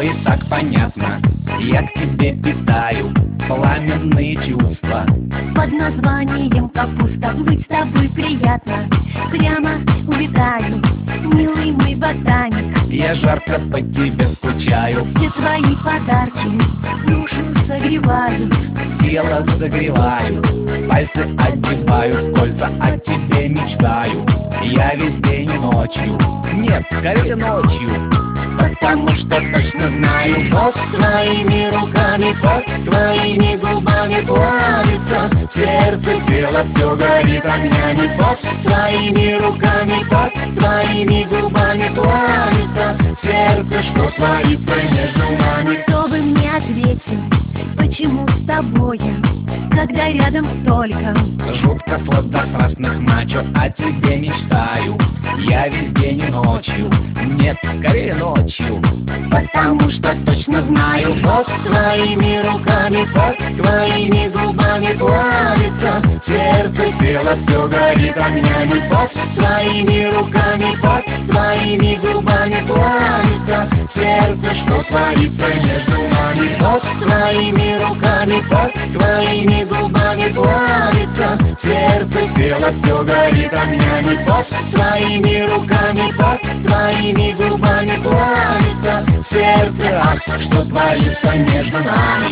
и так понятно, я к тебе питаю пламенные чувства. Под названием капуста быть с тобой приятно. Прямо увядаю, милый мой ботаник. Я жарко по тебе скучаю. Все твои подарки душу согревают, Тело согревают, пальцы одевают в кольца, о тебе мечтаю. Я весь день и ночью, нет, скорее ночью, потому что точно знаю, под твоими руками, под твоими губами плавится сердце, тело все горит огнями. Под твоими руками, под твоими губами плавится сердце, что творится между нами. кто бы мне ответил, почему с тобой, когда рядом столько. жутко сладострастных мачо, о тебе мечтаю. Я весь день и ночью, нет, скорее ночью, потому что точно знаю, под твоими руками, под твоими губами плавится сердце, тело все горит огнями. Под твоими руками, под твоими губами плавится сердце, что творится между нами. Под твоими руками, под твоими губами плавится сердце, тело все горит огнями. Под твоими руками, под твоими губами плавится сердце, ах, что творится между нами.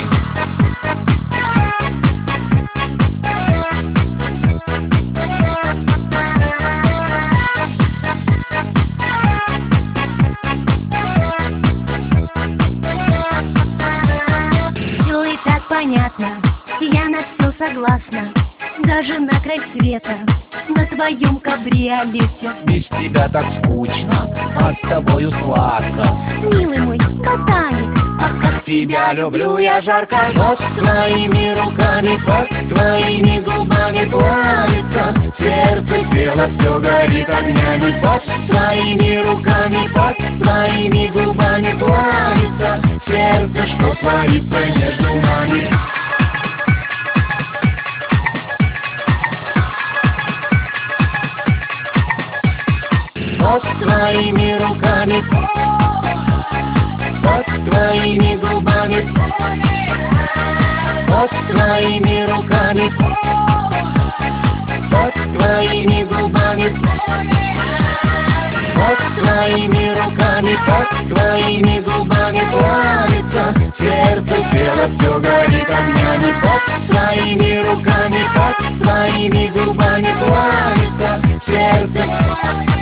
Все и так понятно, я на все согласна. Даже на край света, на твоем кабриолете. без тебя так скучно, а с тобою сладко. Милый мой ботаник, Ах, как тебя люблю я жарко. Под твоими руками, под твоими губами плавится сердце, тело все горит огнями. Под твоими руками, под твоими губами плавится сердце, что творится между нами. Под твоими руками, под твоими губами, под твоими руками, под твоими губами, под твоими руками, под твоими губами плавится сердце, тело все горит огнями. Под твоими руками, под твоими губами плавится сердце.